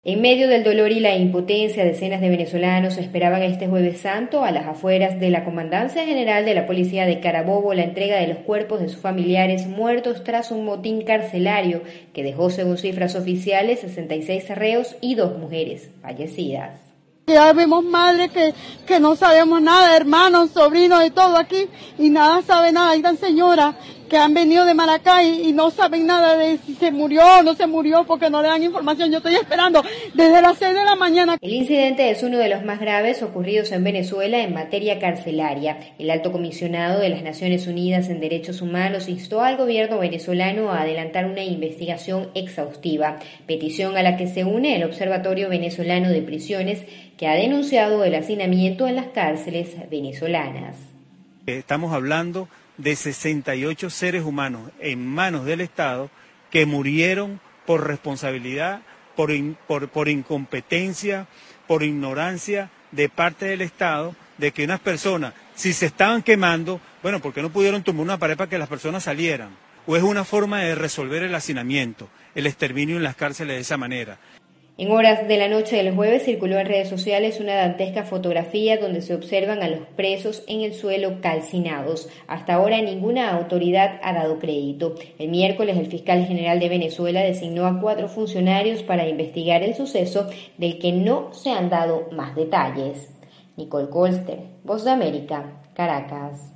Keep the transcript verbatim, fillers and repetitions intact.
En medio del dolor y la impotencia, decenas de venezolanos esperaban este Jueves Santo a las afueras de la Comandancia General de la Policía de Carabobo la entrega de los cuerpos de sus familiares muertos tras un motín carcelario que dejó, según cifras oficiales, sesenta y seis reos y dos mujeres fallecidas. Ya vemos madres que, que no sabemos nada, hermanos, sobrinos, de todo aquí, y nada sabe nada. Hay tan señoras que han venido de Maracay y no saben nada de si se murió o no se murió porque no le dan información. Yo estoy esperando desde las seis de la mañana. El incidente es uno de los más graves ocurridos en Venezuela en materia carcelaria. El alto comisionado de las Naciones Unidas en Derechos Humanos instó al gobierno venezolano a adelantar una investigación exhaustiva, petición a la que se une el Observatorio Venezolano de Prisiones, que ha denunciado el hacinamiento en las cárceles venezolanas. Estamos hablando de sesenta y ocho seres humanos en manos del Estado que murieron por responsabilidad, por, in, por, por incompetencia, por ignorancia de parte del Estado, de que unas personas, si se estaban quemando, bueno, ¿por qué no pudieron tumbar una pared para que las personas salieran? ¿O es una forma de resolver el hacinamiento, el exterminio en las cárceles de esa manera? En horas de la noche del jueves circuló en redes sociales una dantesca fotografía donde se observan a los presos en el suelo calcinados. Hasta ahora ninguna autoridad ha dado crédito. El miércoles el fiscal general de Venezuela designó a cuatro funcionarios para investigar el suceso del que no se han dado más detalles. Nicole Colster, Voz de América, Caracas.